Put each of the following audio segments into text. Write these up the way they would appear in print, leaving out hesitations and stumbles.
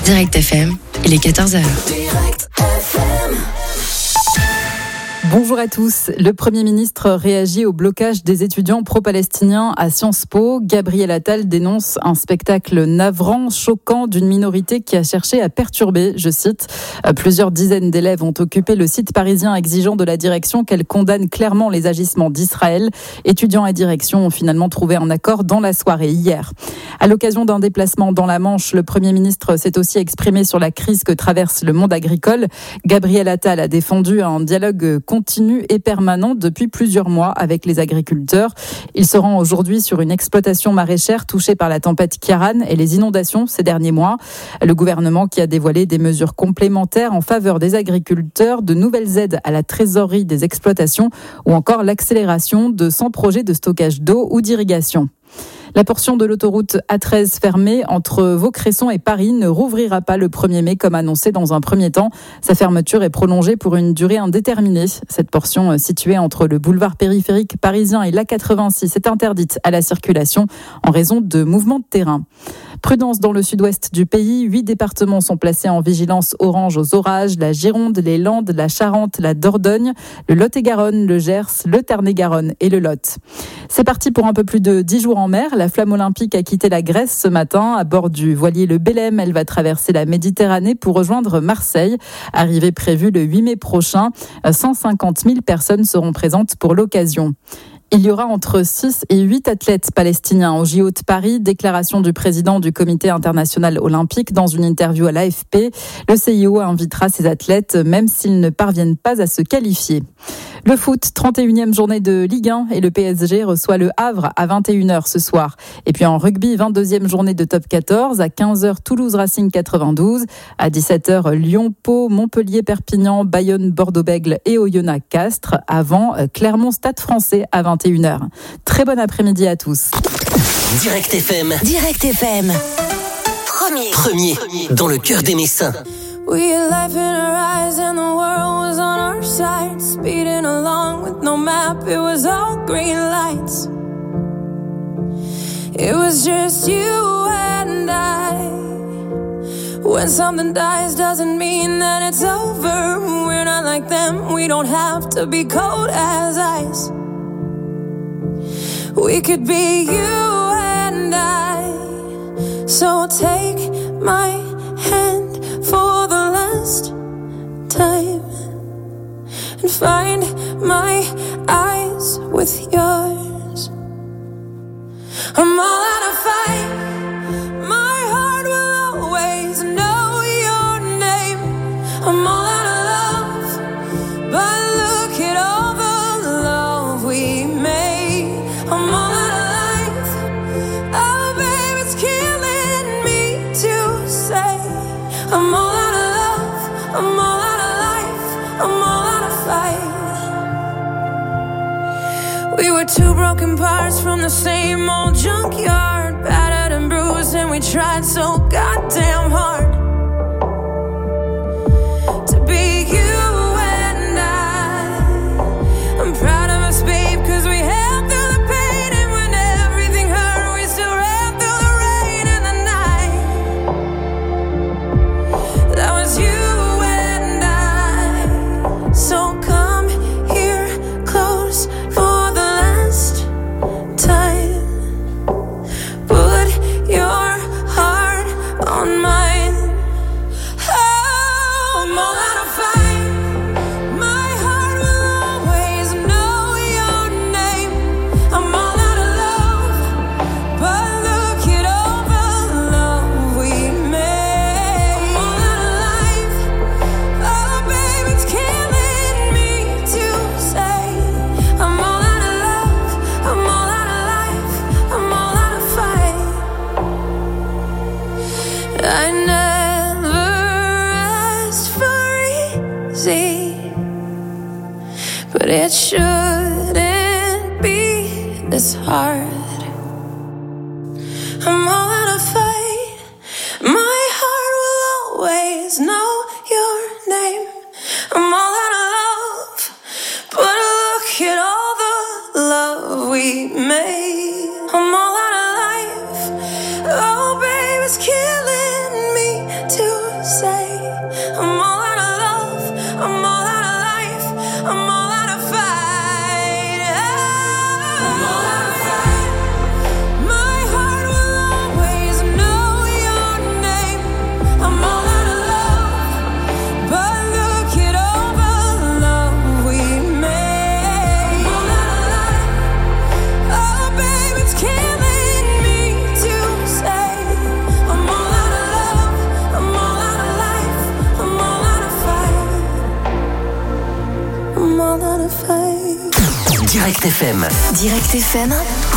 Direct FM, il est 14h. Bonjour à tous. Le Premier ministre réagit au blocage des étudiants pro-palestiniens à Sciences Po. Gabriel Attal dénonce un spectacle navrant, choquant d'une minorité qui a cherché à perturber, je cite. Plusieurs dizaines d'élèves ont occupé le site parisien exigeant de la direction qu'elle condamne clairement les agissements d'Israël. Étudiants et direction ont finalement trouvé un accord dans la soirée hier. À l'occasion d'un déplacement dans la Manche, le Premier ministre s'est aussi exprimé sur la crise que traverse le monde agricole. Gabriel Attal a défendu un dialogue continu et permanent depuis plusieurs mois avec les agriculteurs. Il se rend aujourd'hui sur une exploitation maraîchère touchée par la tempête Ciarán et les inondations ces derniers mois. Le gouvernement qui a dévoilé des mesures complémentaires en faveur des agriculteurs, de nouvelles aides à la trésorerie des exploitations ou encore l'accélération de 100 projets de stockage d'eau ou d'irrigation. La portion de l'autoroute A13 fermée entre Vaucresson et Paris ne rouvrira pas le 1er mai comme annoncé dans un premier temps. Sa fermeture est prolongée pour une durée indéterminée. Cette portion située entre le boulevard périphérique parisien et l'A86 est interdite à la circulation en raison de mouvements de terrain. Prudence dans le sud-ouest du pays. 8 départements sont placés en vigilance orange aux orages. La Gironde, les Landes, la Charente, la Dordogne, le Lot-et-Garonne, le Gers, le Tarn-et-Garonne et le Lot. C'est parti pour un peu plus de 10 jours en mer. La flamme olympique a quitté la Grèce ce matin. À bord du voilier le Belém, elle va traverser la Méditerranée pour rejoindre Marseille. Arrivée prévue le 8 mai prochain. 150 000 personnes seront présentes pour l'occasion. Il y aura entre 6 et 8 athlètes palestiniens au JO de Paris. Déclaration du président du Comité international olympique dans une interview à l'AFP. Le CIO invitera ces athlètes même s'ils ne parviennent pas à se qualifier. Le foot, 31e journée de Ligue 1 et le PSG reçoit le Havre à 21h ce soir. Et puis en rugby, 22e journée de Top 14. À 15h, Toulouse Racing 92. À 17h, Lyon, Pau, Montpellier, Perpignan, Bayonne, Bordeaux-Bègles et Oyonnax Castres. Avant, Clermont Stade Français à 21h. Très bon après-midi à tous. Direct FM. Direct FM. Premier dans le cœur des Messins. We had life in our eyes and the world was on our side. Speeding along with no map, it was all green lights. It was just you and I. When something dies doesn't mean that it's over. We're not like them, we don't have to be cold as ice. We could be you and I. So take my hand for the last time and find my eyes with yours. I'm all out of fight. My heart will always know your name. I'm all out of love, but look at all the love we made. I'm all out of life. Oh babe, it's killing me to say I'm all out of love, I'm all out of life, I'm all out of fight. We were two broken parts from the same old junkyard, battered and bruised, and we tried so goddamn hard to be you and I. I'm proud of us, babe, 'cause we held through the pain, and when everything hurt, we still ran through the rain and the night. That was you and I. So come here close for the last time. Put your heart on mine. Oh, I'm all out of fight. My heart will always know your name. I'm all out of love, but look at all the love we made. I'm all out of life. Oh, babe, it's killing me to say I'm all out of love, I'm all out of life, I'm all out of fight. I never asked for easy, but it shouldn't be this hard. I'm all out of fight. My heart will always know your name. I'm all out of love, but look at all the love we made. I'm all out of life. Oh, babe, it's killing me to Direct FM. Direct FM,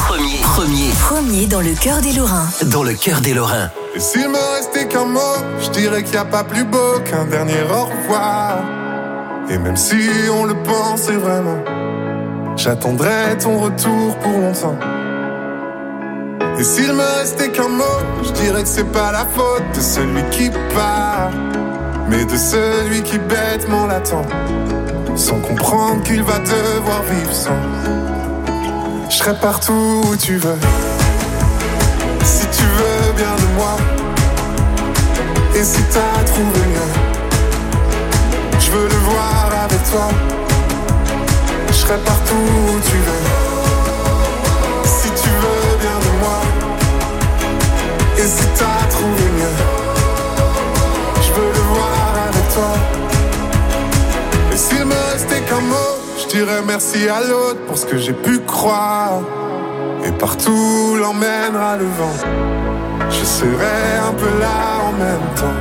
premier dans le cœur des Lorrains. Dans le cœur des Lorrains. Et s'il me restait qu'un mot, je dirais qu'il n'y a pas plus beau qu'un dernier au revoir. Et même si on le pensait vraiment, j'attendrai ton retour pour longtemps. Et s'il me restait qu'un mot, je dirais que c'est pas la faute de celui qui part, mais de celui qui bêtement l'attend, sans comprendre qu'il va devoir vivre sans. Je serai partout où tu veux, si tu veux bien de moi. Et si t'as trouvé mieux, je veux le voir avec toi. Je serai partout où tu veux, si tu veux bien de moi. Et si t'as trouvé mieux, je veux le voir avec toi. Et s'il me restait qu'un mot, je dirais merci à l'autre pour ce que j'ai pu croire. Et partout l'emmènera le vent, je serai un peu là en même temps.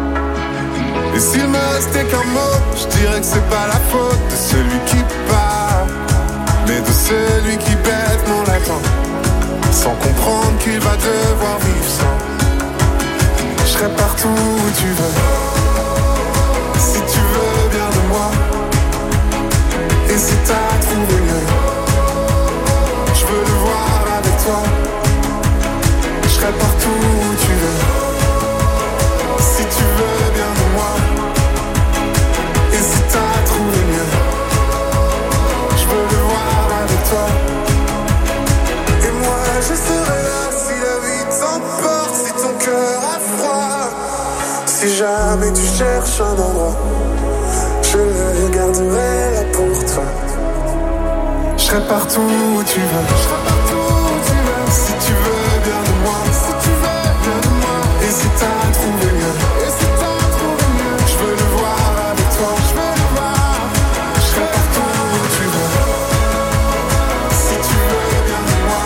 Et s'il me restait qu'un mot, je dirais que c'est pas la faute de celui qui part, mais de celui qui bêtement l'attend, sans comprendre qu'il va devoir vivre sans. Je serai partout où tu veux, si tu veux bien de moi. Et si t'as trouvé mieux, je veux le voir avec toi. Je serai partout où tu veux, si tu veux bien de moi. Et si t'as trouvé mieux, je veux le voir avec toi. Et moi je serai là si la vie t'emporte, si ton cœur a froid. Si jamais tu cherches un endroit, je le garderai là pour toi. Je serai partout où tu veux, je serai partout où tu veux. Si tu veux bien de moi, si tu veux bien de moi. Et si t'as trouvé mieux, et si t'as trouvé mieux, je veux le voir avec toi, je veux le voir. Je serai partout où tu veux, si tu veux bien de moi.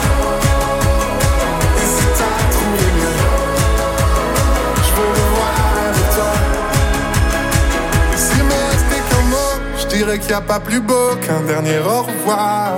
Et si t'as trouvé mieux, je veux le voir avec toi. Et s'il me restait qu'un mot, je dirais qu'il n'y a pas plus beau qu'un dernier au revoir.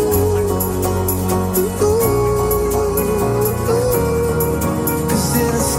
In the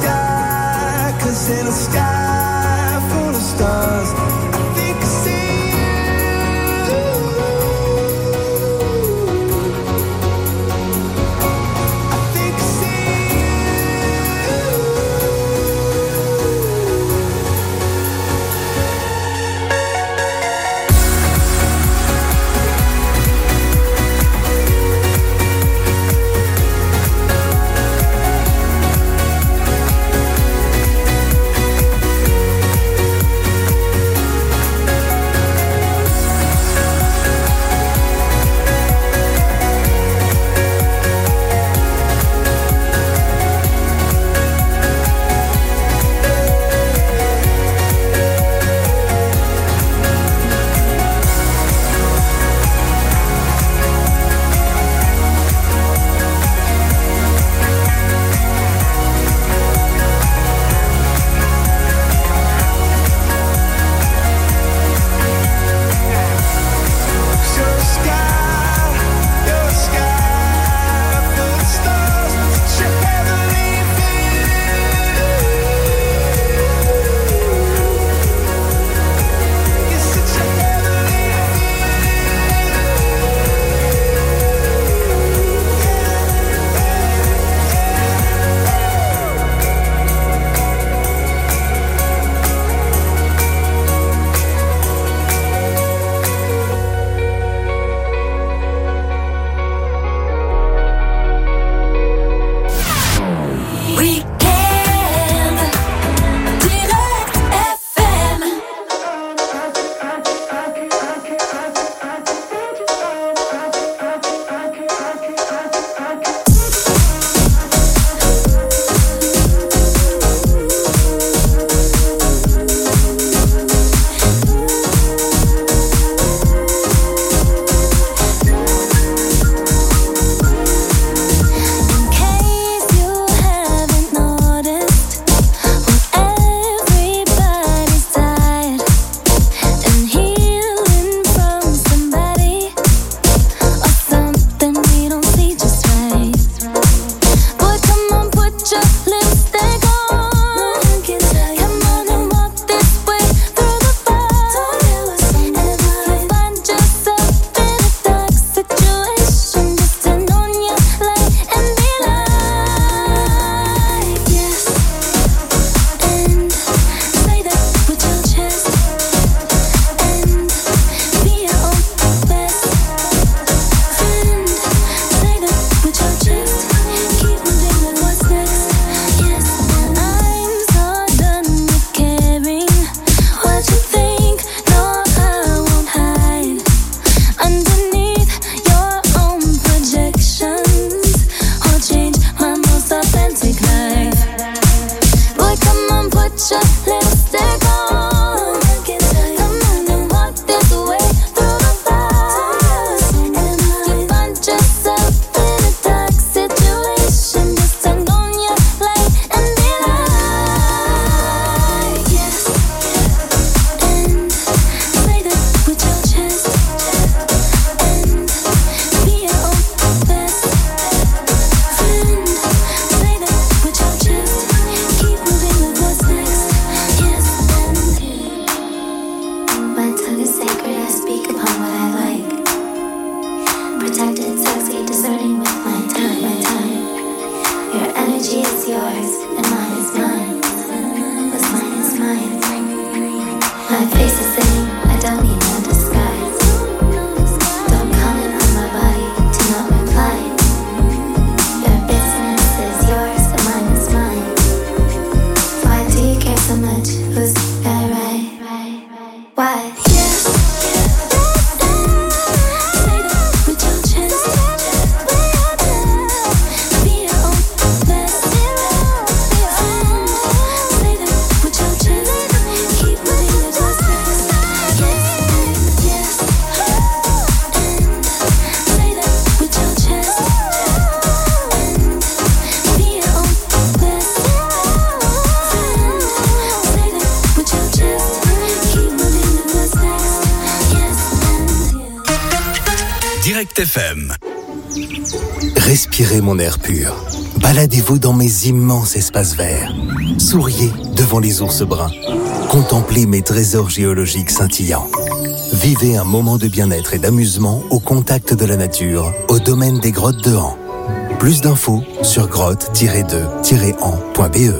Direct FM. Respirez mon air pur. Baladez-vous dans mes immenses espaces verts. Souriez devant les ours bruns. Contemplez mes trésors géologiques scintillants. Vivez un moment de bien-être et d'amusement au contact de la nature, au domaine des grottes de Han. Plus d'infos sur grotte-de-han.be.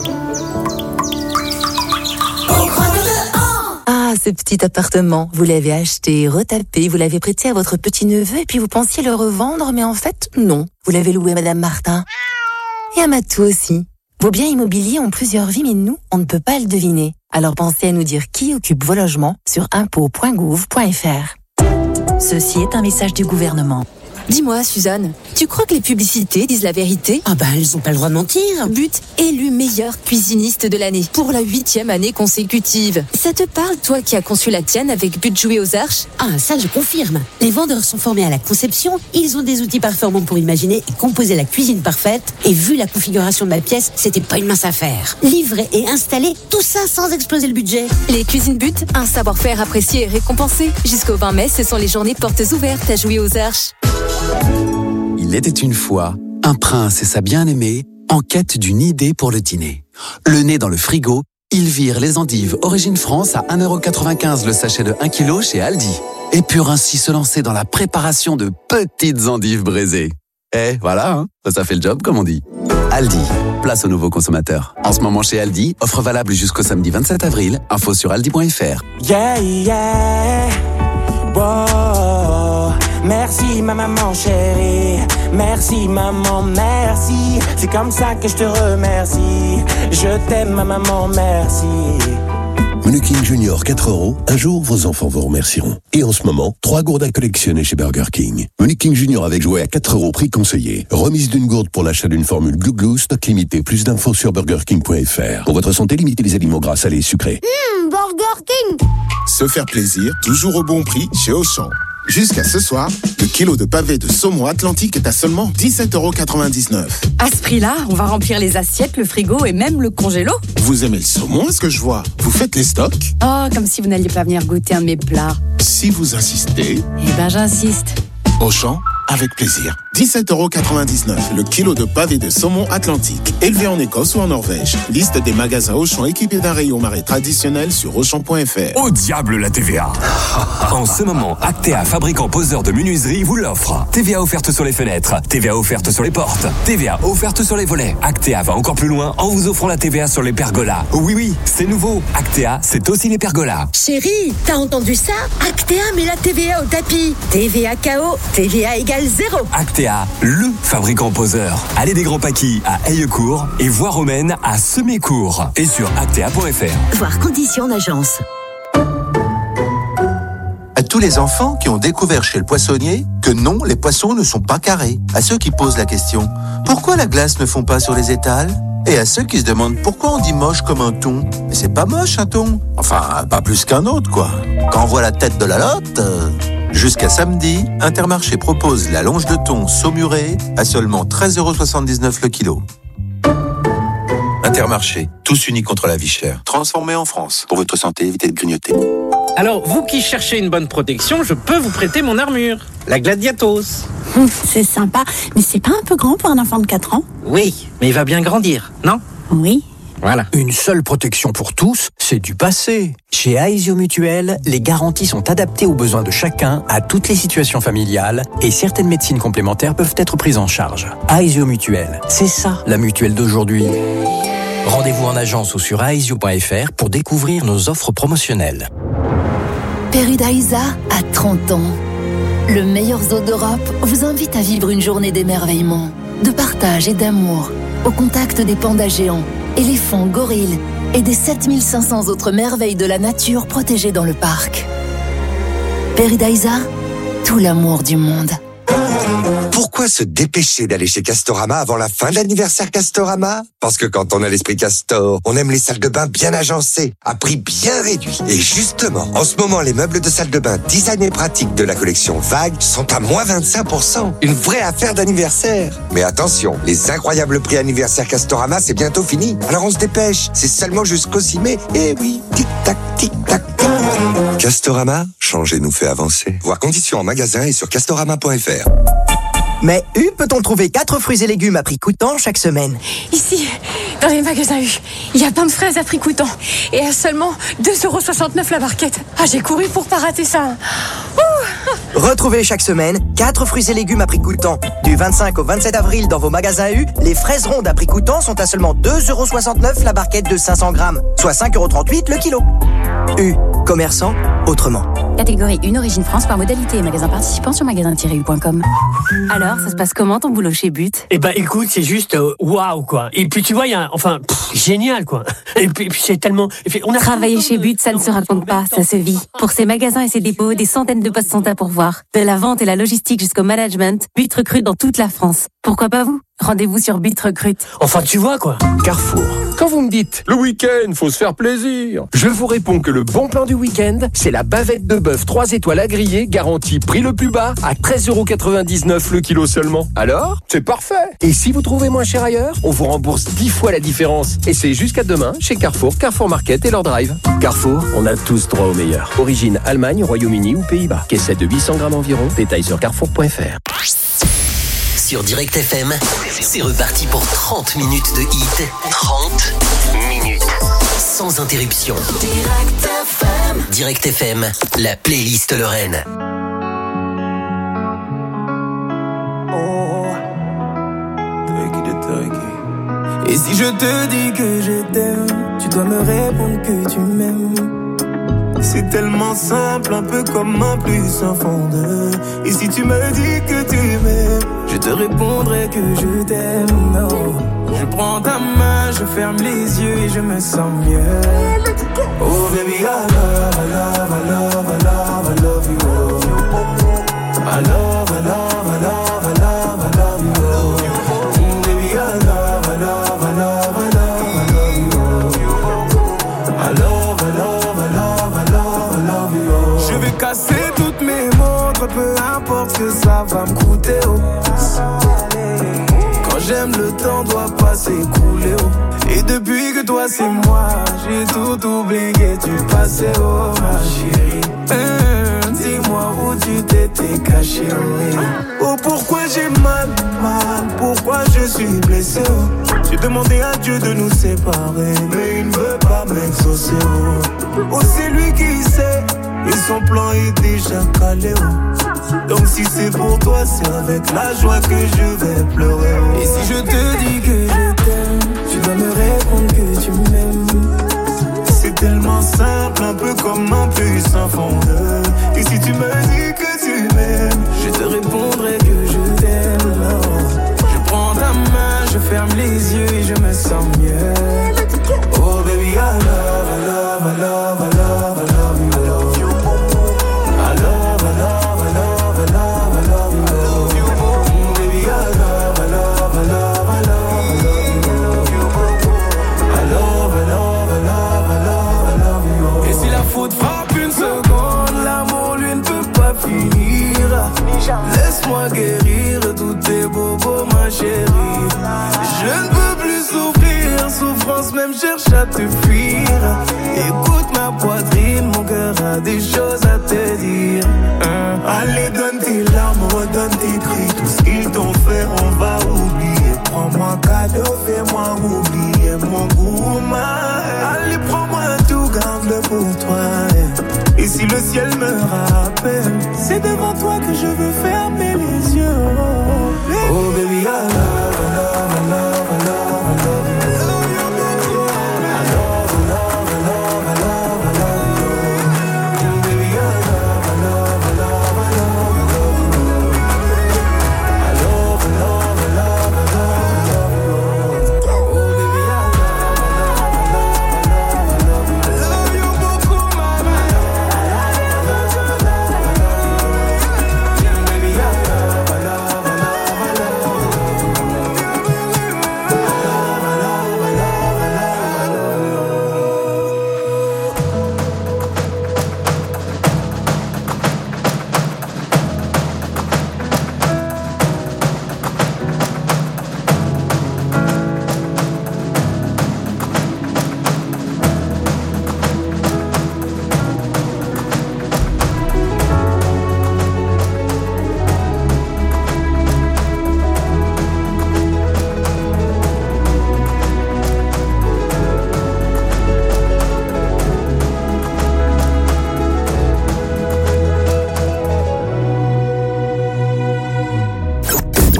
Ah, ce petit appartement, vous l'avez acheté, retapé, vous l'avez prêté à votre petit-neveu et puis vous pensiez le revendre, mais en fait, non. Vous l'avez loué à Madame Martin. Et à Matou aussi. Vos biens immobiliers ont plusieurs vies, mais nous, on ne peut pas le deviner. Alors pensez à nous dire qui occupe vos logements sur impôts.gouv.fr. Ceci est un message du gouvernement. Dis-moi, Suzanne, tu crois que les publicités disent la vérité? Ah bah, elles ont pas le droit de mentir. But élu meilleure cuisiniste de l'année pour la 8e année consécutive. Ça te parle, toi qui as conçu la tienne avec But joué aux arches? Ah, ça je confirme. Les vendeurs sont formés à la conception, ils ont des outils performants pour imaginer et composer la cuisine parfaite. Et vu la configuration de ma pièce, c'était pas une mince affaire. Livrer et installer, tout ça sans exploser le budget. Les cuisines But, un savoir-faire apprécié et récompensé. Jusqu'au 20 mai, ce sont les journées portes ouvertes à jouer aux arches. Il était une fois un prince et sa bien-aimée en quête d'une idée pour le dîner. Le nez dans le frigo, ils virent les endives Origine France à 1,95€ le sachet de 1 kg chez Aldi. Et purent ainsi se lancer dans la préparation de petites endives braisées. Et voilà, hein, ça fait le job comme on dit. Aldi, place aux nouveaux consommateurs. En ce moment chez Aldi, offre valable jusqu'au samedi 27 avril. Info sur aldi.fr. Yeah, yeah. Wow. Merci ma maman chérie, merci maman, merci. C'est comme ça que je te remercie. Je t'aime ma maman, merci. Menu King Junior 4€, un jour vos enfants vous remercieront. Et en ce moment, 3 gourdes à collectionner chez Burger King. Menu King Junior avec jouet à 4€, prix conseillé. Remise d'une gourde pour l'achat d'une formule Glouglou, stock limité. Plus d'infos sur burgerking.fr. Pour votre santé, limitez les aliments gras, salés et sucrés. Burger King. Se faire plaisir, toujours au bon prix chez Auchan. Jusqu'à ce soir, le kilo de pavé de saumon Atlantique est à seulement 17,99€. À ce prix-là, on va remplir les assiettes, le frigo et même le congélo. Vous aimez le saumon, est-ce que je vois? Vous faites les stocks? Oh, comme si vous n'alliez pas venir goûter un de mes plats. Si vous insistez... Eh ben, j'insiste. Auchan, avec plaisir. 17,99€ le kilo de pavé de saumon Atlantique, élevé en Écosse ou en Norvège. Liste des magasins Auchan équipés d'un rayon marais traditionnel sur Auchan.fr. Au diable la TVA. En ce moment, Actea, fabricant poseur de menuiserie, vous l'offre. TVA offerte sur les fenêtres, TVA offerte sur les portes, TVA offerte sur les volets. Actea va encore plus loin en vous offrant la TVA sur les pergolas. Oui, c'est nouveau. Actea, c'est aussi les pergolas. Chérie, t'as entendu ça? Actea met la TVA au tapis. TVA KO, TVA égale 0. Actea, le fabricant poseur. Allez des Grands Paquis à Aillecourt et Voie Romaine à Semécourt. Et sur actea.fr. Voir conditions d'agence. À tous les enfants qui ont découvert chez le poissonnier que non, les poissons ne sont pas carrés. À ceux qui posent la question, pourquoi la glace ne fond pas sur les étals? Et à ceux qui se demandent pourquoi on dit moche comme un thon. Mais c'est pas moche un thon. Enfin, pas plus qu'un autre, quoi. Quand on voit la tête de la lotte... Jusqu'à samedi, Intermarché propose la longe de thon saumurée à seulement 13,79€ le kilo. Intermarché, tous unis contre la vie chère. Transformé en France. Pour votre santé, évitez de grignoter. Alors, vous qui cherchez une bonne protection, je peux vous prêter mon armure. La Gladiatos. C'est sympa, mais c'est pas un peu grand pour un enfant de 4 ans? Oui, mais il va bien grandir, non? Oui. Voilà. Une seule protection pour tous, c'est du passé. Chez Aesio Mutuel, les garanties sont adaptées aux besoins de chacun, à toutes les situations familiales, et certaines médecines complémentaires peuvent être prises en charge. Aesio Mutuel, c'est ça la mutuelle d'aujourd'hui. Rendez-vous en agence ou sur aesio.fr pour découvrir nos offres promotionnelles. Paradisa a 30 ans. Le meilleur zoo d'Europe vous invite à vivre une journée d'émerveillement, de partage et d'amour, au contact des pandas géants, éléphants, gorilles et des 7500 autres merveilles de la nature protégées dans le parc. Paradisa, tout l'amour du monde. Pourquoi se dépêcher d'aller chez Castorama avant la fin de l'anniversaire Castorama? Parce que quand on a l'esprit Castor, on aime les salles de bain bien agencées, à prix bien réduit. Et justement, en ce moment, les meubles de salle de bain design et pratique de la collection Vague sont à moins 25%. Une vraie affaire d'anniversaire. Mais attention, les incroyables prix anniversaire Castorama, c'est bientôt fini. Alors on se dépêche, c'est seulement jusqu'au 6 mai. Eh oui, tic-tac, tic-tac. Castorama, changer nous fait avancer. Voir conditions en magasin et sur castorama.fr. Mais U, peut-on trouver 4 fruits et légumes à prix coûtant chaque semaine? Ici, dans les magasins U, il y a plein de fraises à prix coûtant. Et à seulement 2,69€ la barquette. Ah, j'ai couru pour pas rater ça. Retrouvez chaque semaine 4 fruits et légumes à prix coûtant. Du 25 au 27 avril dans vos magasins U, les fraises rondes à prix coûtant sont à seulement 2,69€ la barquette de 500 grammes, soit 5,38€ le kilo. U, commerçant autrement. Catégorie 1, Origine France par modalité. Magasin participant sur magasin-u.com. Alors, ça se passe comment ton boulot chez But? Eh ben, écoute, c'est juste waouh, quoi. Et puis, tu vois, il y a génial, quoi. Et puis c'est tellement... Travailler chez But, ça ne se raconte pas, ça se vit. Pour ses magasins et ses dépôts, des centaines de postes sont à pourvoir. De la vente et la logistique jusqu'au management, But recrute dans toute la France. Pourquoi pas vous? Rendez-vous sur But Recrute. Enfin, tu vois, quoi. Carrefour. Quand vous me dites, le week-end, faut se faire plaisir, je vous réponds que le bon plan du week-end, c'est la bavette de bœuf 3 étoiles à griller, garantie prix le plus bas, à 13,99€ le kilo seulement. Alors, c'est parfait. Et si vous trouvez moins cher ailleurs, on vous rembourse 10 fois la différence. Et c'est jusqu'à demain chez Carrefour, Carrefour Market et leur drive. Carrefour, on a tous droit au meilleur. Origine Allemagne, Royaume-Uni ou Pays-Bas. Caissette de 800 grammes environ. Détail sur carrefour.fr. Sur Direct FM, c'est reparti pour 30 minutes de hit. 30 minutes. Sans interruption. Direct FM, la playlist Lorraine. Et si je te dis que je t'aime, tu dois me répondre que tu m'aimes. C'est tellement simple, un peu comme un plus un fond de. Et si tu me dis que tu m'aimes, je te répondrai que je t'aime. Non. Je prends ta main, je ferme les yeux et je me sens mieux. Oh baby, I love, I love, I love, I love, I love you. I love, I love, I love, I love, I love you. Baby, I love, I love, I love, I love, I love you. I love, I love, I love, I love, I love you. Je vais casser toutes mes montres, peu importe ce que ça va me coûter. Quand j'aime, le temps doit pas s'écouler. Et depuis que toi c'est moi, j'ai tout oublié, tu passais, oh ma chérie. Dis-moi où tu t'étais caché, oui. Oh pourquoi j'ai mal, pourquoi je suis blessé. J'ai demandé à Dieu de nous séparer, mais il ne veut pas m'exaucer. Oh c'est lui qui sait, et son plan est déjà calé. Donc si c'est pour toi, c'est avec la joie que je vais pleurer. Et si je te dis que je t'aime, tu dois me répondre que tu m'aimes. C'est tellement simple, un peu comme un puce sans fondeur. Et si tu me dis que tu m'aimes, je te répondrai que je t'aime. Je prends ta main, je ferme les yeux et je me sens mieux. Oh baby, I love, I love, I love, I love, I love you. I love, I love, I love, I love, I love you. Baby, I love, I love, I love, I love, I love you. I love, I love, I love, I love, I love you. Et si la faute frappe une seconde, l'amour lui ne peut pas finir. Laisse-moi guérir tous tes bobos, ma chérie. Je ne peux plus souffrir, souffrance même cherche à te fuir. Écoute ma poitrine, mon cœur a des choses à te dire. Allez, donne tes larmes, redonne tes cris. Tout ce qu'ils t'ont fait, on va oublier. Prends-moi cadeau, fais-moi oublier mon gourmand. Allez, prends-moi tout, garde-le pour toi. Et si le ciel me rappelle, c'est devant toi que je veux fermer les yeux. Oh baby, I love, I love, I love, I love, I love you. Baby,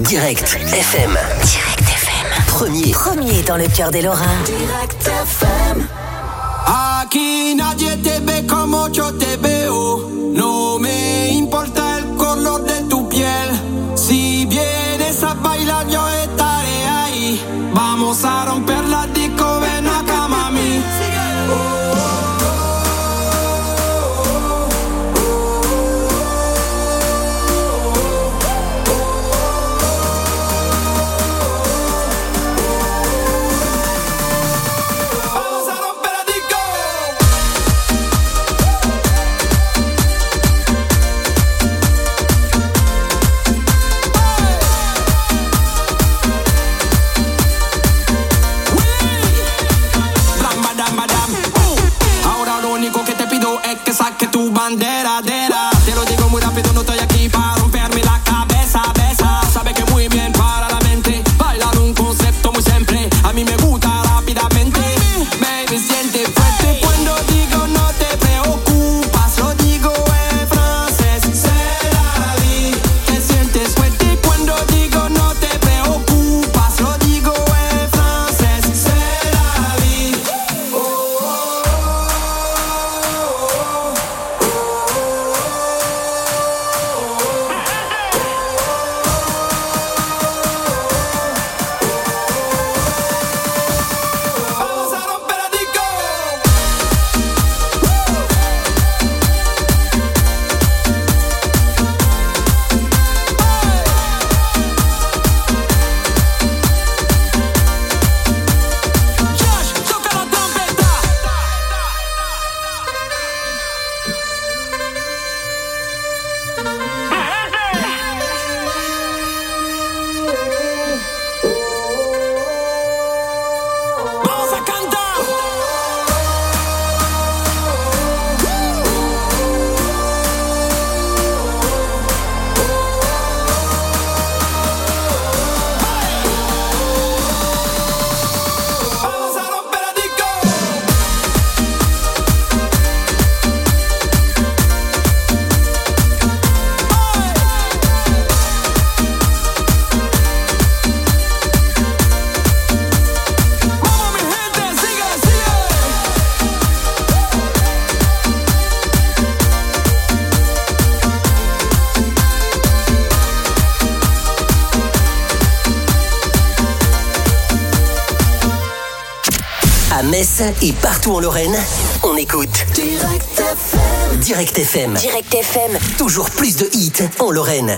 Direct FM. Direct FM. Premier dans le cœur des Lorrains. Direct FM. Aquí nadie te ve como yo te veo. No me importa el color de tu piel. Si vienes a bailar yo estaré ahí. Vamos a romper la disco, ven acá mami. Que saque tu bandera, te lo digo muy rápido, no estoy aquí para romperme la cabeza, besa. Sabe que muy bien para la mente, bailar un concepto muy simple, a mí me gusta rápidamente. Baby, siente fuerte cuando digo no te preocupas, lo digo en francés, c'est la vie. Te sientes fuerte cuando digo no te preocupas, lo digo en francés, c'est la vie. À Metz et partout en Lorraine, on écoute Direct FM. Direct FM. Direct FM. Toujours plus de hits en Lorraine.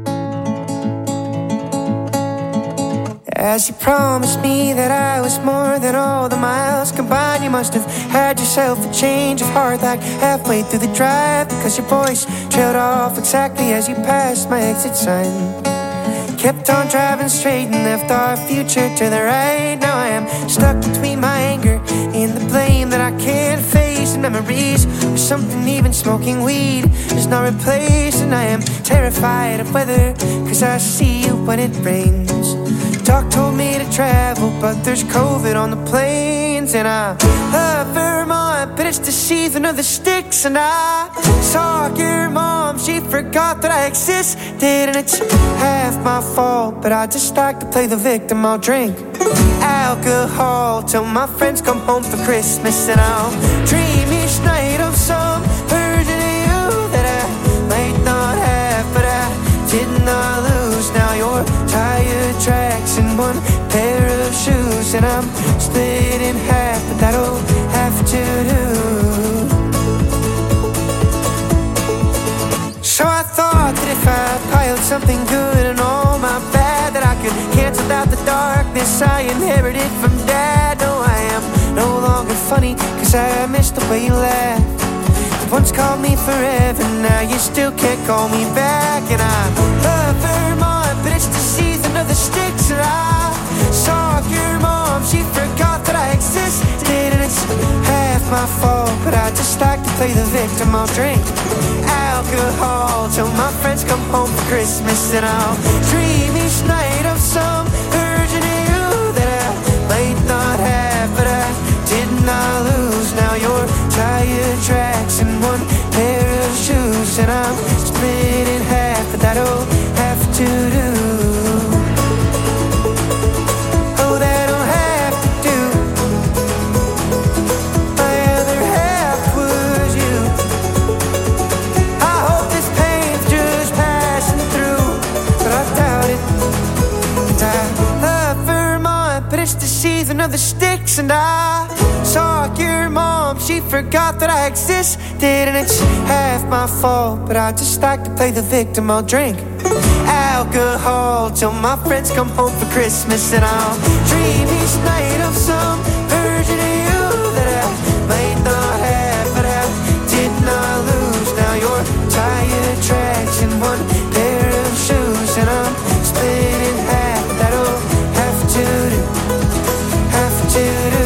As you promised me that I was more than all the miles combined, you must have had yourself a change of heart like halfway through the drive, because your voice trailed off exactly as you passed my exit sign. Kept on driving straight and left our future to the right. Now I am stuck between my anger and the blame that I can't face, and memories of something even smoking weed is not replaced. And I am terrified of weather, cause I see you when it rains. Doc told me to travel, but there's COVID on the planes. And I love Vermont, but it's the season of the sticks. And I saw your mom, she forgot that I existed. And it's half my fault, but I just like to play the victim. I'll drink alcohol till my friends come home for Christmas. And I'll dream each night of some version of you that I might not have, but I did not lose. Now you're tire tracks and one pair of shoes, and I'm split in half, but that'll have to do. So I thought that if I piled something good and all my bad, that I could cancel out the darkness I inherited from Dad. No, I am no longer funny, cause I miss the way you laugh. You once called me forever, now you still can't call me back. And I love Vermont, but it's the season of the sticks. And I saw your mom, she forgot that I existed. And it's half my fault, but I just like to play the victim. I'll drink alcohol till my friends come home for Christmas. And I'll dream each night of some version of you that I might not have, but I did not lose. Now you're tire tracks and one pair of shoes, and I'm split in half, but that'll have to do. of the sticks. And I saw your mom, she forgot that I existed. And it's half my fault, but I just like to play the victim. I'll drink alcohol till my friends come home for Christmas. And I'll dream each night of some version of you that I might not have, but I did not lose. Now you're tire tracks and one pair of shoes, and I'm split in half. That'll have to do, have to do.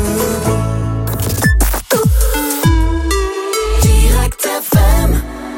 Direct FM.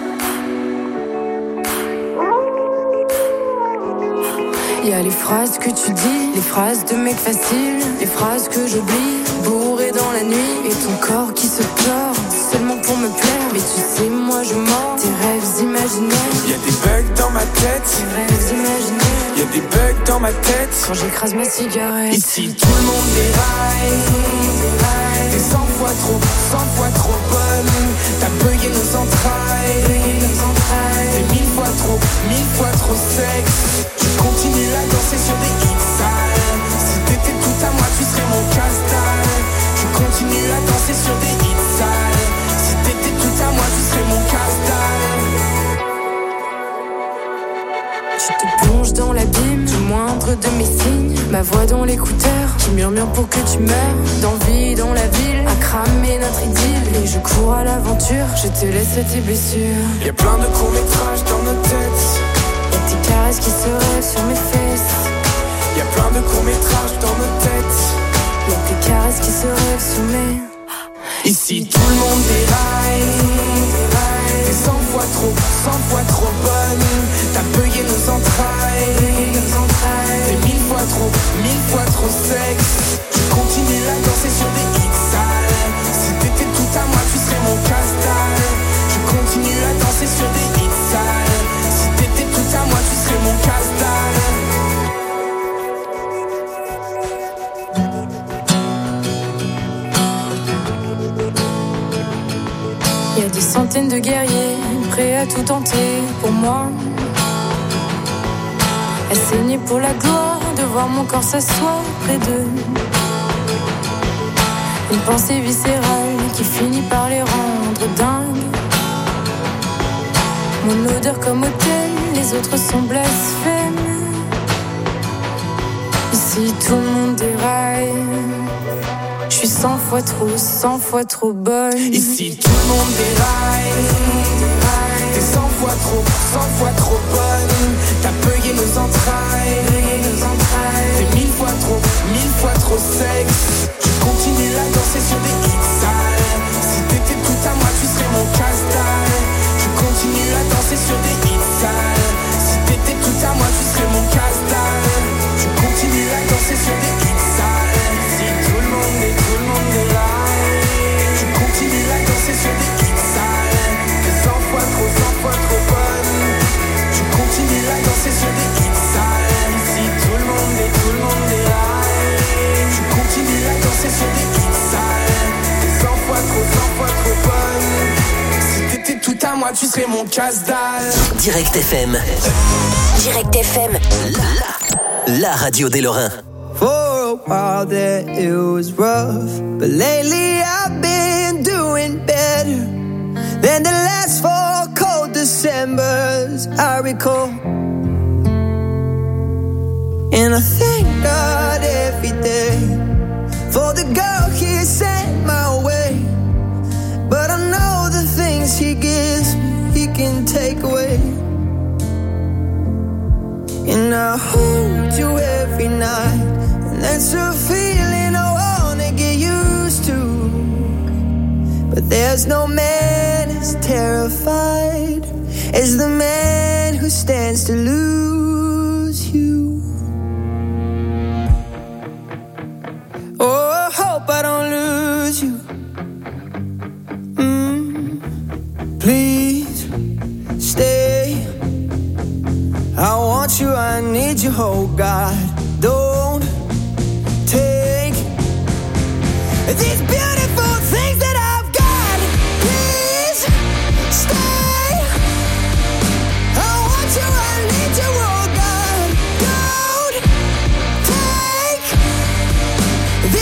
Y'a les phrases que tu dis, les phrases de mec facile, les phrases que j'oublie, bourré dans la nuit, et ton corps qui se pleure, seulement pour me plaire. Mais tu sais, moi je mords tes rêves imaginaires. Y'a des bugs dans ma tête, tes rêves imaginaires. Y'a des bugs dans ma tête, quand j'écrase ma cigarette. Ici tout le monde déraille, t'es 100 fois trop bonne. T'as bugué nos entrailles, t'es 1000 fois trop sexe. Je continue à danser sur des hits sales. Si t'étais tout à moi, tu serais mon casse-dalle. Je continue à danser sur des hits sales. Si t'étais tout à moi, tu serais mon casse-dalle. Tu te plonges dans l'abîme, du moindre de mes signes. Ma voix dans l'écouteur, qui murmure pour que tu meurs. D'envie dans la ville, à cramer notre idylle. Et je cours à l'aventure, je te laisse tes blessures. Y'a plein de courts-métrages dans nos têtes. Y'a tes caresses qui se rêvent sur mes fesses. Y'a plein de courts-métrages dans nos têtes. Y'a tes caresses qui se rêvent sur mes... Ici tout le monde déraille, t'es 100 fois trop bonne. T'as bugué nos entrailles, t'es 1000 fois trop sexe. Je continue à danser sur des hits sales. Si t'étais tout à moi, tu serais mon casse-dalle. Je continue à danser sur des hits sales. Si t'étais tout à moi, tu serais mon casse-dalle. Y'a des centaines de guerriers prêts à tout tenter pour moi. À saigner pour la gloire, de voir mon corps s'asseoir près d'eux. Une pensée viscérale qui finit par les rendre dingues. Mon odeur comme autel, les autres sont blasphèmes. Ici tout le monde déraille. Je suis 100 fois trop bonne. Ici tout le monde déraille. T'es 100 fois trop bonne. T'as bugué nos entrailles. T'es 1000 fois trop sexe. Je continue à danser sur des hits sales. Si t'étais tout à moi, tu serais mon casse-dalle. Je continue à danser sur des hits sales. Si t'étais tout à moi, tu serais mon casse-dalle. Je continue à danser sur des hits sales. Si tout le monde déraille. Je continue à danser sur des hits sales. T'es 100 fois trop bonne. Je continue à danser sur des hits sales. Si tout le monde déraille. Je continue à danser sur des hits sales. T'es 100 fois trop bonne. Si t'étais tout à moi, tu serais mon casse-dalle. Direct FM. Direct FM. La radio des Lorrains. For a while there it was rough, but lately I've been doing better than the last 4 cold Decembers I recall. And I thank God every day for the girl He sent my way. But I know the things He gives me, He can take away. And I hold you every night, and that's a feeling I wanna get used to. But there's no man as terrified as the man who stands to lose you. Oh, I hope I don't lose you. Please stay. I want you, I need you, oh God. Don't take these beautiful things that I've got. Please stay. I want you, I need you, oh God. Don't take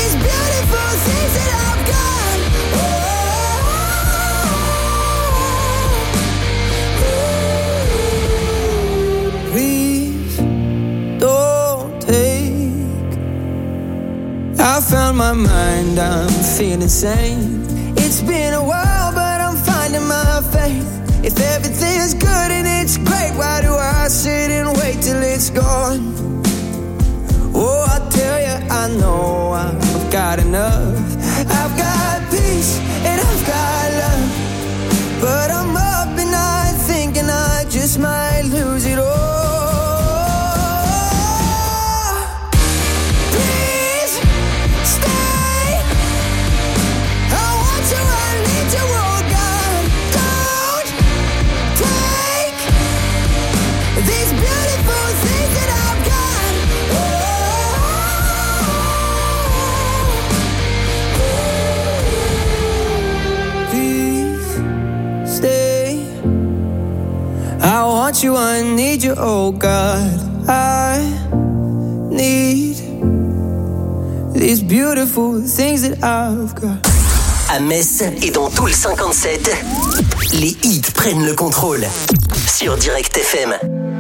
on my mind, I'm feeling sane. It's been a while, but I'm finding my faith. If everything's good and it's great, why do I sit and wait till it's gone? Oh, I tell you, I know I've got enough. I've got peace and I've got love, but I'm up at night thinking I just might lose it all. Please stay. I want you, I need you, oh God. Don't take these beautiful things that I've got. Please stay. I want you, I need you, oh God. I need these beautiful things that I've got. À Metz et dans tout le 57, les hits prennent le contrôle sur Direct FM.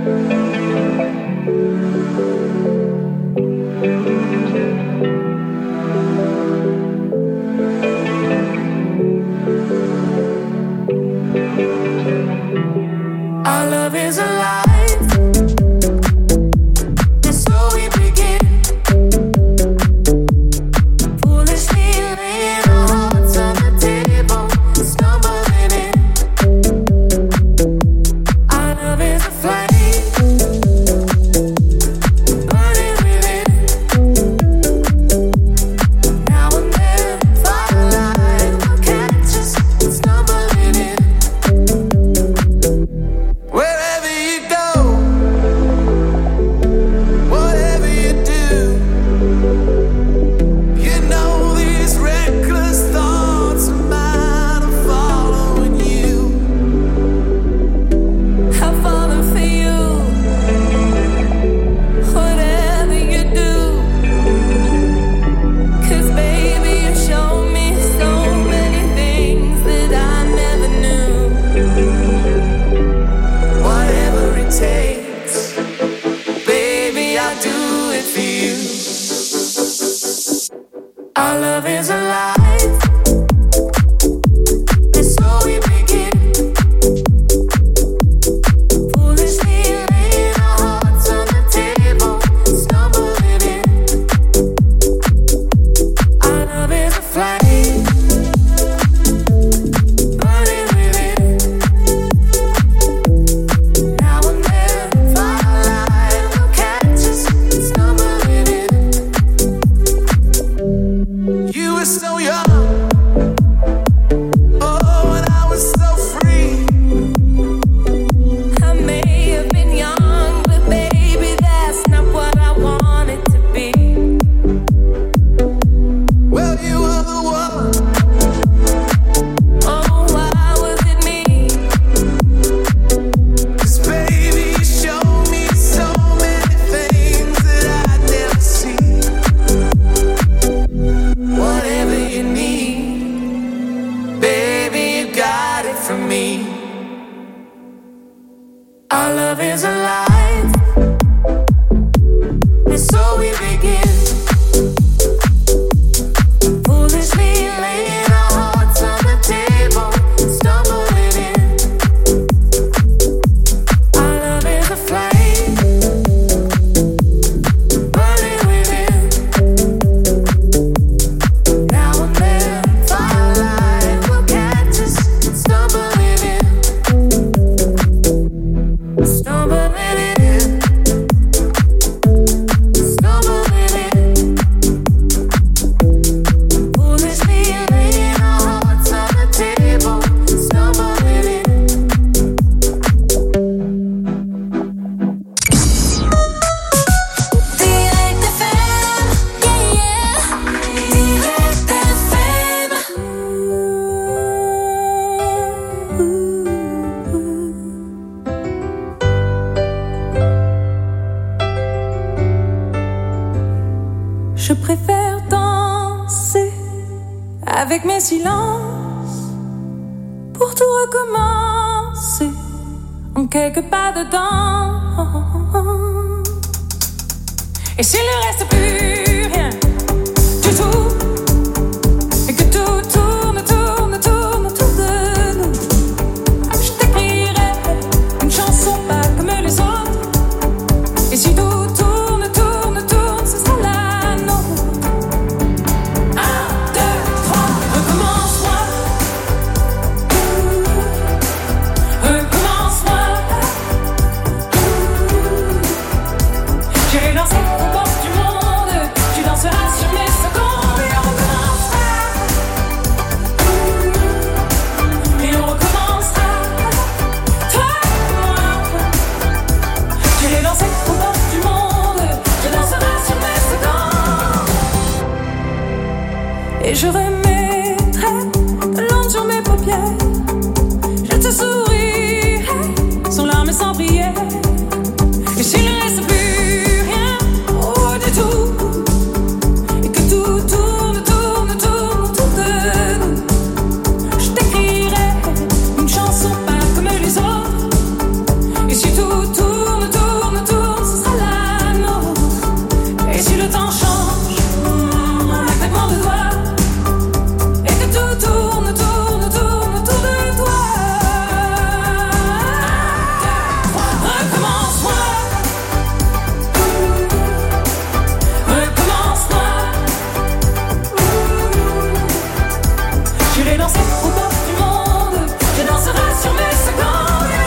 Our love is alive. And so we begin. Foolishly laying our hearts on the table, stumbling in. Our love is a flame, burning within. Now and then, firelight will catch us, stumbling in. Wherever you go, whatever you do, you know these reckless thoughts of mine are following you. I've fallen for you, whatever you do. 'Cause baby, you show me so many things that I never knew. Whatever it takes, baby, I'll do it for you. Our love is alive, and so we begin. Foolishly laying our hearts on the table, stumbling in. Our love is a flame, burning within. Now and then, firelight will catch us, stumbling in. You were so young, oh, and I was so free. I may have been young, but baby, that's not what I wanted to be. Well, you were the one. Oh, why was it me? 'Cause baby, you showed me so many things that I'd never seen. Whatever you need, baby, you got it from me. Our love is alive, and so we begin. Foolishly laying our hearts on the table, stumbling in. Our love is a flame, burning within. Now and then, firelight will catch us, stumbling in. Stumbling in. Stumbling in. Foolishly laying our hearts on the table, stumbling in. Direct FM, yeah, Direct FM. Je préfère danser avec mes silences pour tout recommencer en quelques pas dedans. Et s'il ne reste plus rien du tout, je remettrai de l'ombre sur mes paupières. Je te sourirai sans larmes et sans prière. Et s'il ne reste plus rien, oh du tout, et que tout tourne autour de nous, je t'écrirai une chanson pas comme les autres. Et si tout tourne, ce sera la nôtre. Et si le temps change en un claquement de doigts, et que tout tourne autour de toi, recommence-moi, recommence-moi. J'irai danser au bord du monde, je danserai sur mes secondes et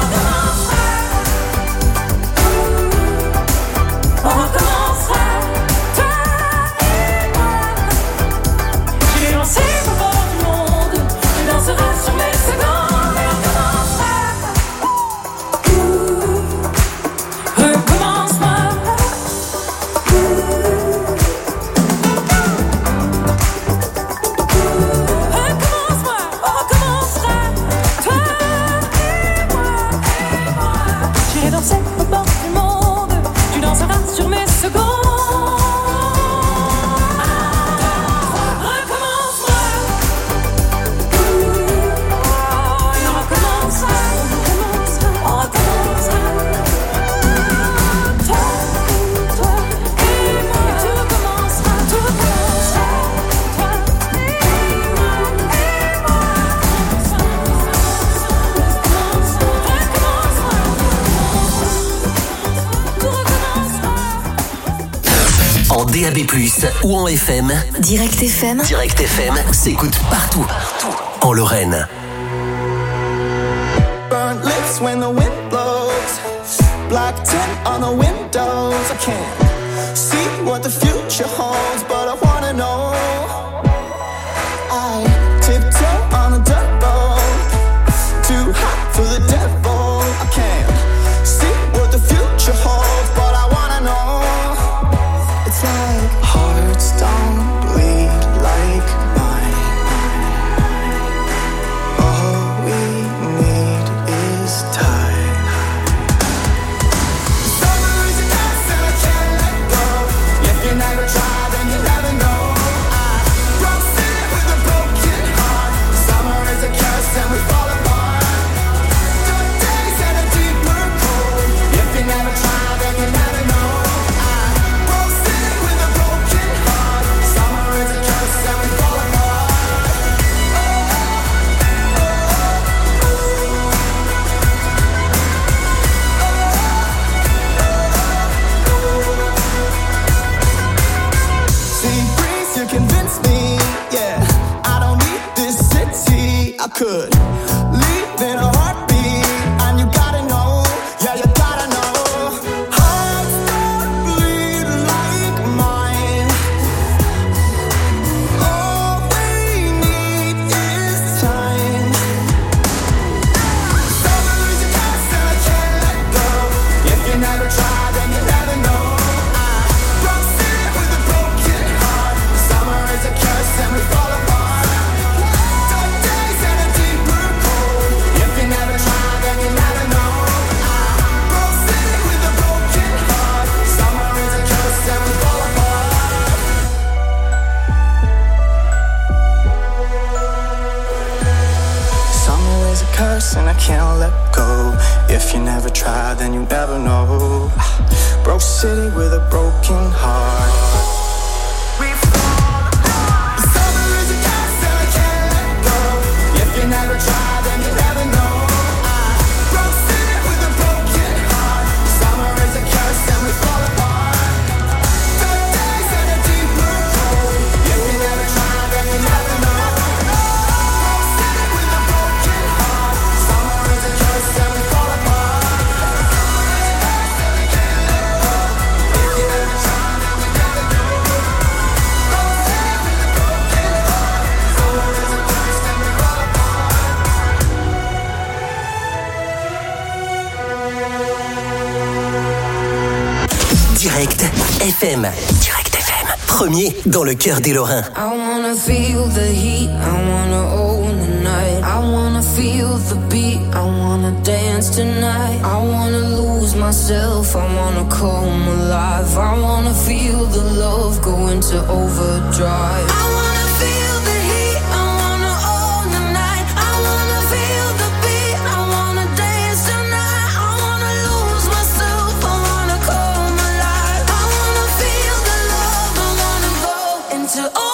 on recommencera, toi et moi. J'irai danser au bord du monde, je danserai sur mes secondes et on recommencera. Recommence-moi. Recommence-moi, on recommencera, toi et moi. J'irai danser au bord du monde, tu danseras sur mes secondes. Recommence-moi. Et on recommencera, on recommencera. Toi et moi, tout recommencera, tout recommencera. Toi et moi, En DAB+, ou en FM. Direct FM. Direct FM s'écoute partout. En Lorraine. Burnt lips when the wind blows. Black tint on the windows. I can't see what the future holds, but I wanna know. I tiptoe on a dirt road. Too hot for the devil. I can't see what the future holds, but I wanna know. It's like hearts don't bleed like mine. All we need is time. Summer is a dance and I can't let go. If you never try, then you never know. I broke it with a broken heart. Summer is a curse and we fall apart. Dark days and a deeper cold. If you never try, then you never know. I broke it with a broken heart. Summer is a curse and we fall apart. Sea breeze, you convince me, yeah. I don't need this city. I could leave in a heartbeat, and you gotta know, yeah, you gotta know. Hearts don't bleed like mine. All we need is time. Summer is a curse and I can't let go. If you never try, then you never know. I broke it with a broken heart. Summer is a curse and we fall apart. Dark days and a deeper cold. If you never try, then you never know. I broke it with a broken heart. Summer is a curse and we fall apart. Summer is a curse and I can't let go. If you never try, then you never know. Broke city with a broken heart. Summer is a curse and I can't let go. If you never try, then you never know. I broke city with a broken heart. Summer is a curse and we fall apart. Dark days and a deeper cold. If you never try, then you never know. Broke city with a broken heart. Summer is a curse and we fall apart. If you never try, then you never know. Broke city with a broken heart. Summer is a curse and we fall Direct FM. Direct FM. Premier dans le cœur des Lorrains. I wanna feel the heat, I wanna own the night. I wanna feel the beat, I wanna dance tonight. I wanna lose myself, I wanna come alive. I wanna feel the love go into overdrive. I wanna feel the heat, I wanna own the night. I wanna feel the beat, I wanna dance tonight. I wanna lose myself, I wanna come alive. I wanna feel the love, I wanna go into overdrive.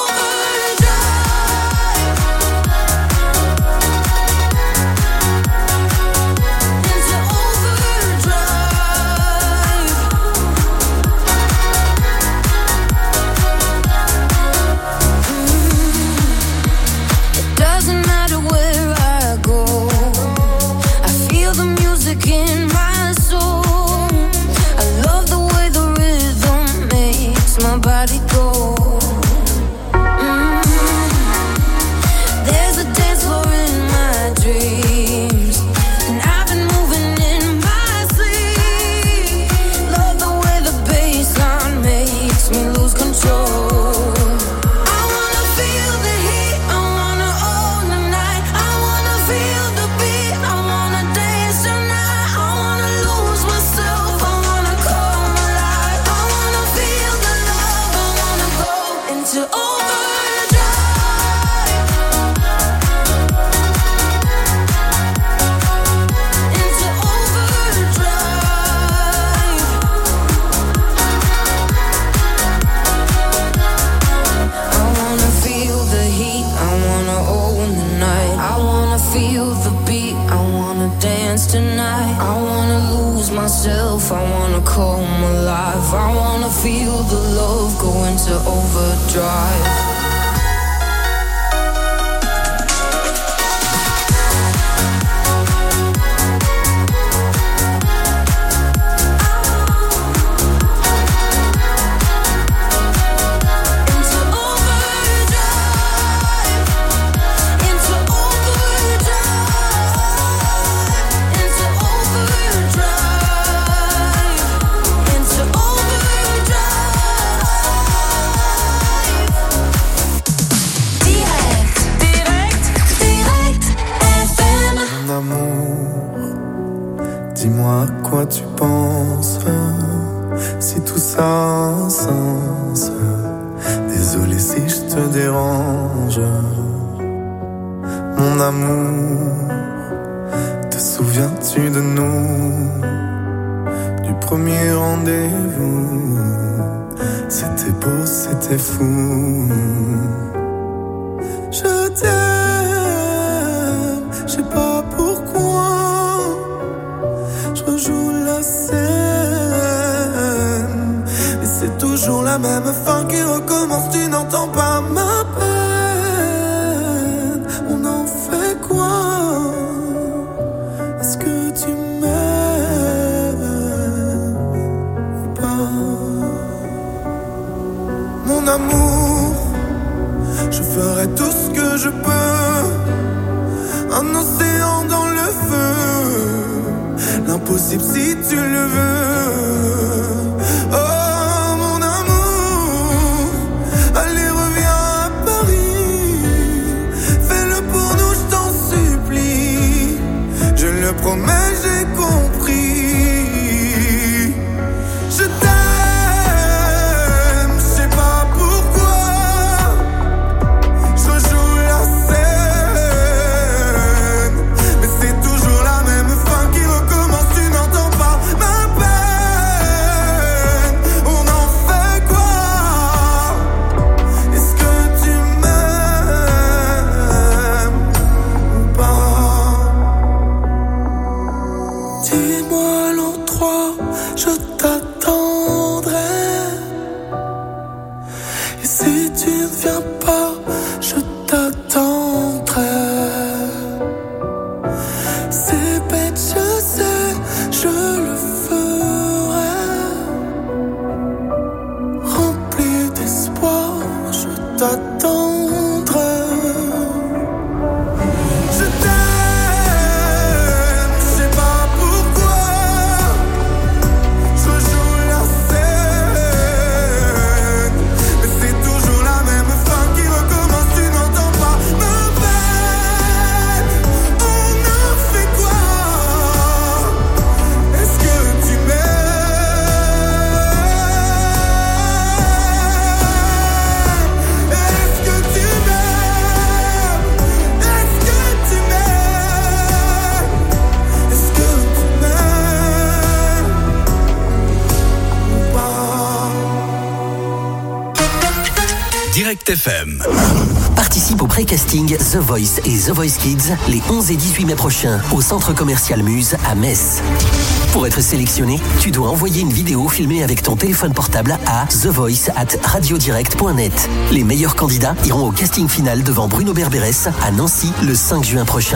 In my soul, I love the way the rhythm makes my body go. There's a dance floor in my dreams, and I've been moving in my sleep. Love the way the bassline makes me lose control. I wanna feel the heat, I wanna own the night. I wanna feel the beat, I wanna dance tonight. To tonight, I wanna lose myself, I wanna come alive. I wanna feel the love go into overdrive. Dis-moi à quoi tu penses, si tout ça a un sens. Désolé si je te dérange. Mon amour, te souviens-tu de nous, du premier rendez-vous? C'était beau, c'était fou. Je t'aime, je sais pas pourquoi. Je rejoue la scène, mais c'est toujours la même fin qui recommence. Tu n'entends pas ma peine. On en fait quoi? Est-ce que tu m'aimes ou pas? Mon amour, je ferai tout ce que je peux. Un océan dans le feu, l'impossible si tu le veux. Oh mon amour, allez reviens à Paris. Fais-le pour nous, je t'en supplie. Je le promets, j'ai compris. Je t'aime, je sais pas pourquoi. Je rejoue la scène, mais c'est toujours la même fin qui recommence. Tu n'entends pas ma peine. Direct FM. Participe au pré-casting The Voice et The Voice Kids les 11 et 18 mai prochains au centre commercial Muse à Metz. Pour être sélectionné, tu dois envoyer une vidéo filmée avec ton téléphone portable à thevoice@radiodirect.net. Les meilleurs candidats iront au casting final devant Bruno Berberès à Nancy le 5 juin prochain.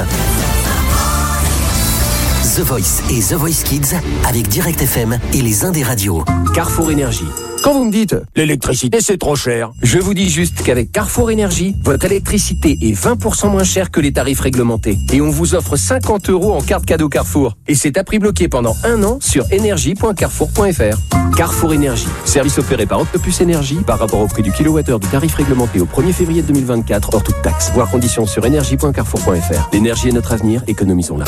The Voice et The Voice Kids avec Direct FM et les Indés Radio. Carrefour Énergie. Quand vous me dites l'électricité c'est trop cher, je vous dis juste qu'avec Carrefour Énergie, votre électricité est 20% moins chère que les tarifs réglementés. Et on vous offre 50 € en carte cadeau Carrefour. Et c'est à prix bloqué pendant 1 an sur énergie.carrefour.fr. Carrefour Énergie. Service opéré par Octopus Énergie par rapport au prix du kilowattheure du tarif réglementé au 1er février 2024 hors toute taxe. Voir conditions sur énergie.carrefour.fr. L'énergie est notre avenir, économisons-la.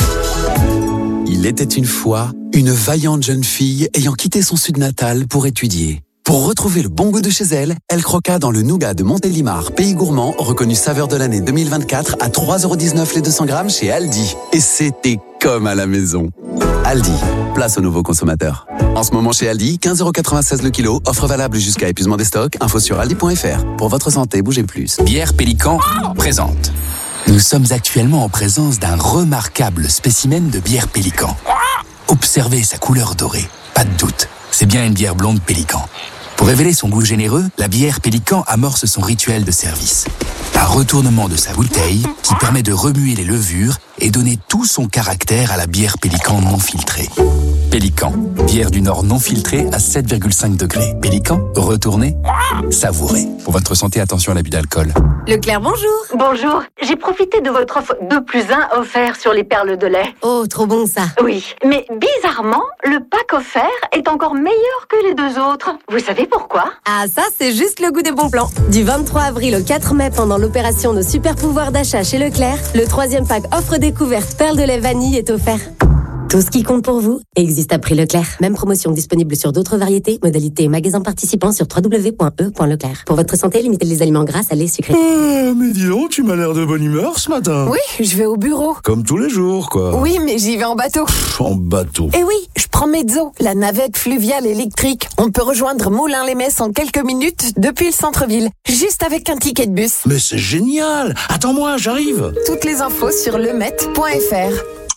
Il était une fois une vaillante jeune fille ayant quitté son sud natal pour étudier. Pour retrouver le bon goût de chez elle, elle croqua dans le nougat de Montélimar, pays gourmand, reconnu saveur de l'année 2024 à 3,19 € les 200 grammes chez Aldi. Et c'était comme à la maison. Aldi, place aux nouveaux consommateurs. En ce moment chez Aldi, 15,96 € le kilo, offre valable jusqu'à épuisement des stocks, info sur aldi.fr. Pour votre santé, bougez plus. Bière Pélican présente. Nous sommes actuellement en présence d'un remarquable spécimen de bière Pélican. Observez sa couleur dorée, pas de doute, c'est bien une bière blonde Pélican. Pour révéler son goût généreux, la bière Pélican amorce son rituel de service. Un retournement de sa bouteille qui permet de remuer les levures et donner tout son caractère à la bière Pélican non filtrée. Pélican, bière du Nord non filtrée à 7,5 degrés. Pélican, retournez, savourez. Pour votre santé, attention à l'abus d'alcool. Leclerc, bonjour. Bonjour, j'ai profité de votre offre 2+1 offert sur les perles de lait. Oh, trop bon ça. Oui, mais bizarrement, le pack offert est encore meilleur que les 2 autres. Vous savez pourquoi? Ah, ça, c'est juste le goût des bons plans. Du 23 avril au 4 mai, pendant l'opération Nos super pouvoirs d'achat chez Leclerc, le 3e pack offre découverte perles de lait vanille est offert. Tout ce qui compte pour vous existe à prix Leclerc. Même promotion disponible sur d'autres variétés, modalités et magasins participants sur www.e.leclerc. Pour votre santé, limitez les aliments gras, salés, sucrés. Mais dis donc, tu m'as l'air de bonne humeur ce matin. Oui, je vais au bureau. Comme tous les jours, quoi. Oui, mais j'y vais en bateau. En bateau. Et oui, je prends Mezzo, la navette fluviale électrique. On peut rejoindre Moulins-les-Metz en quelques minutes depuis le centre-ville, juste avec un ticket de bus. Mais c'est génial. Attends-moi, j'arrive. Toutes les infos sur lemet.fr.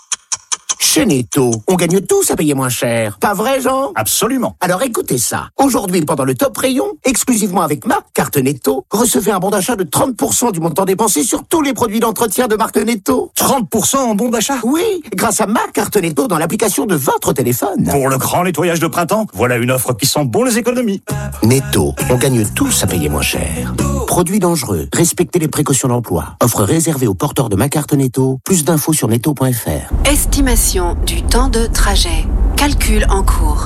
Chez Netto, on gagne tous à payer moins cher. Pas vrai, Jean? Absolument. Alors écoutez ça. Aujourd'hui, pendant le top rayon, exclusivement avec ma carte Netto, recevez un bon d'achat de 30% du montant dépensé sur tous les produits d'entretien de marque Netto. 30% en bon d'achat? Oui, grâce à ma carte Netto dans l'application de votre téléphone. Pour le grand nettoyage de printemps, voilà une offre qui sent bon les économies. Netto, on gagne tous à payer moins cher. Produits dangereux, respectez les précautions d'emploi. Offre réservée aux porteurs de ma carte Netto. Plus d'infos sur netto.fr. Estimation du temps de trajet. Calcul en cours.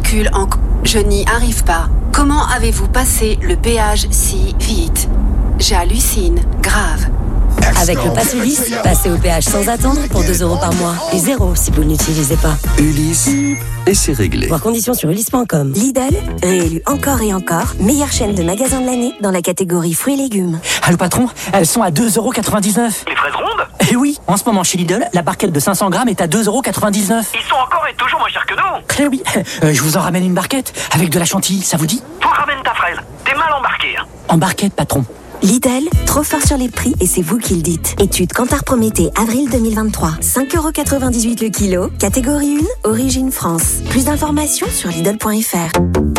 Je n'y arrive pas. Comment avez-vous passé le péage si vite? J'hallucine. Grave. Avec le Pass Ulysse, passez au péage sans attendre pour 2 € par mois. Et 0 si vous ne l'utilisez pas. Ulysse, et c'est réglé. Voir conditions sur ulysse.com. Lidl, réélu encore et encore, meilleure chaîne de magasins de l'année dans la catégorie fruits et légumes. Ah, le patron, elles sont à 2,99 €. Les fraises rondes? Eh oui, en ce moment chez Lidl, la barquette de 500 grammes est à 2,99 €. Ils sont encore et toujours moins chers que nous. Eh oui, je vous en ramène une barquette avec de la chantilly, ça vous dit? Toi, ramène ta fraise. T'es mal embarqué. Hein. En barquette, patron. Lidl, trop fort sur les prix et c'est vous qui le dites. Étude Kantar Prométhée, avril 2023. 5,98 € le kilo. Catégorie 1, origine France. Plus d'informations sur Lidl.fr.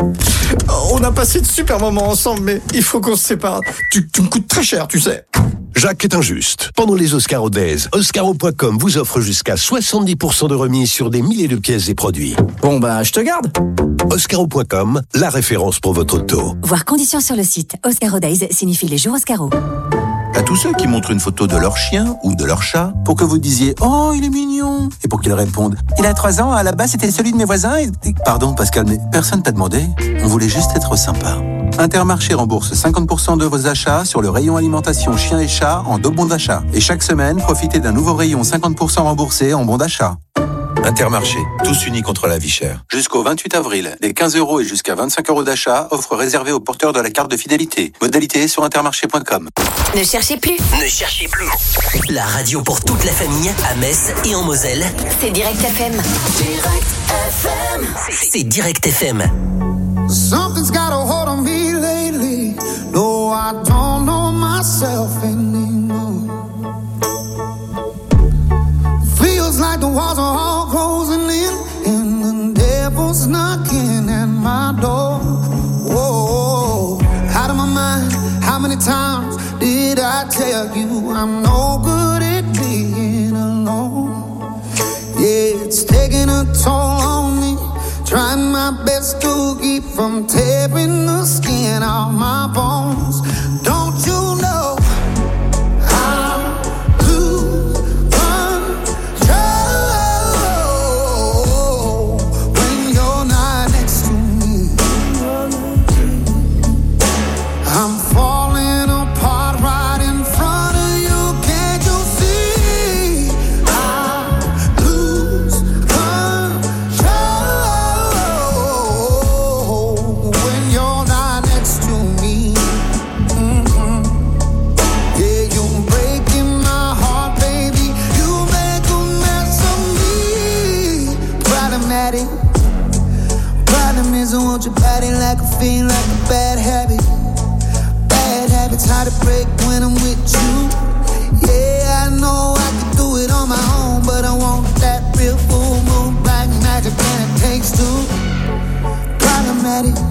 On a passé de super moments ensemble, mais il faut qu'on se sépare. Tu me coûtes très cher, tu sais. Jacques est injuste. Pendant les Oscars Days, Oscaro.com vous offre jusqu'à 70% de remise sur des milliers de pièces et produits. Bon bah, je te garde. Oscaro.com, la référence pour votre auto. Voir conditions sur le site. Oscaro Days signifie les jours Oscaro. À tous ceux qui montrent une photo de leur chien ou de leur chat pour que vous disiez « Oh, il est mignon !» et pour qu'ils répondent « Il a 3 ans, à la base c'était celui de mes voisins et... » Pardon Pascal, mais personne t'a demandé. On voulait juste être sympa. Intermarché rembourse 50% de vos achats sur le rayon alimentation chien et chat en 2 bons d'achat. Et chaque semaine, profitez d'un nouveau rayon 50% remboursé en bons d'achat. Intermarché, tous unis contre la vie chère. Jusqu'au 28 avril, des 15 € et jusqu'à 25 € d'achat, offre réservée aux porteurs de la carte de fidélité. Modalité sur intermarché.com. Ne cherchez plus. Ne cherchez plus. La radio pour toute la famille à Metz et en Moselle. C'est Direct FM. Direct FM. C'est Direct FM. Something's got a hold on me lately. No, I don't just to keep from tearing the skin off my bones. Don't you know I lose control when you're not next to me? I'm falling apart right in front of you. Can't you see? I lose control when you're not next to me. Yeah, you're breaking my heart, baby. You make a mess of me. Problematic. Problem is I want your body like a fiend, like a bad habit. Bad habits hard to break when I'm with you. Yeah, I know I can do it on my own, but I want that real full moon, black magic, and it takes two. Problematic.